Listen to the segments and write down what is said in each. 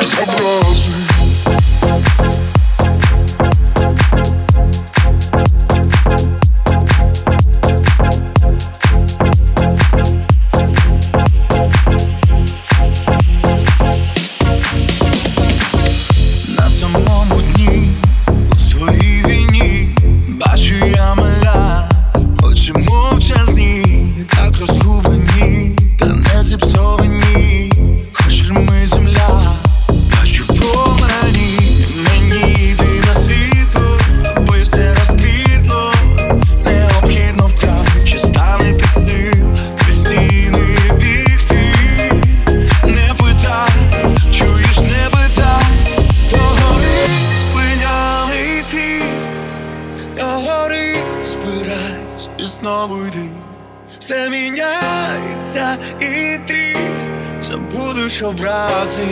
І знову йди, все міняється, і ти забудеш образи.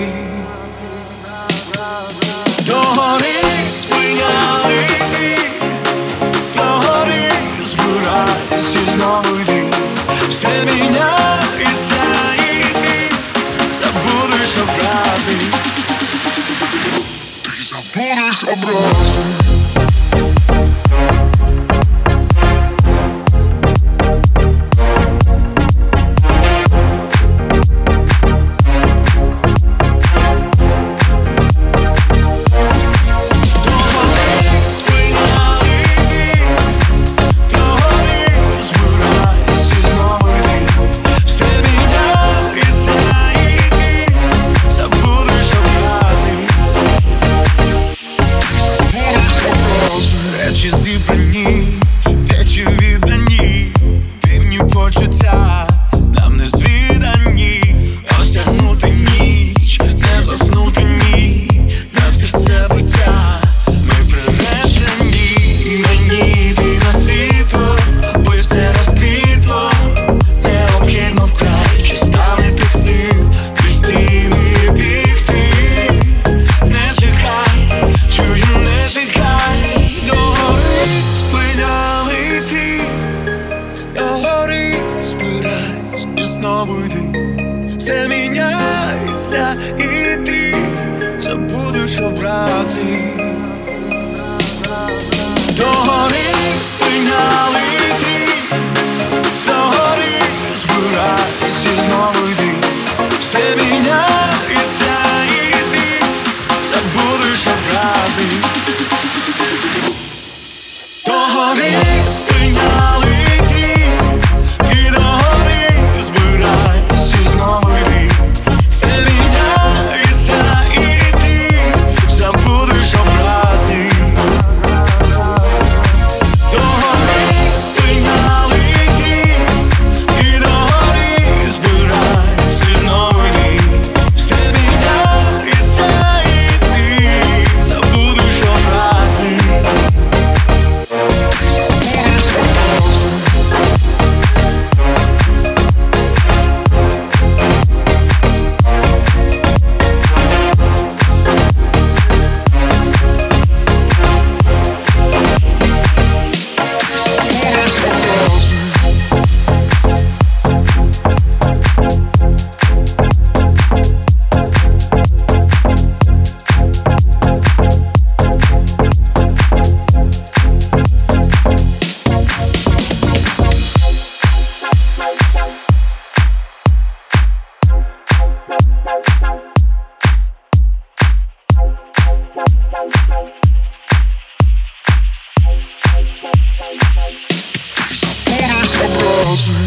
Догори спиняли йти, догори збирайся, і знову йди, все міняється, і ти забудеш образи. Ти забудеш образи. Речі зібрані, печі віддані, дивні почуття нам не звідані. Осягнути ніч, не заснути ні, на серце биття ми приречені. І мені йти на світло, бо все розквітло, необхідно вкрай, чи стане тих сил, крізь стіни бігти. Не чекай, чую, не чекай. Спиняли ти, догори збирайся, і знову йди, все міняється, і ти забудеш образи. Догори спиняли ти, догори збирайся, і знову йди, все міняється, і ти забудеш образи. Догори спиняли ти, ти догори збирайся, і знову йди, все міняється, і ти забудеш образи. Догори спиняли ти, ти догори збирайся, і знову йди, все міняється, і ти забудеш образи. Забудеш образи.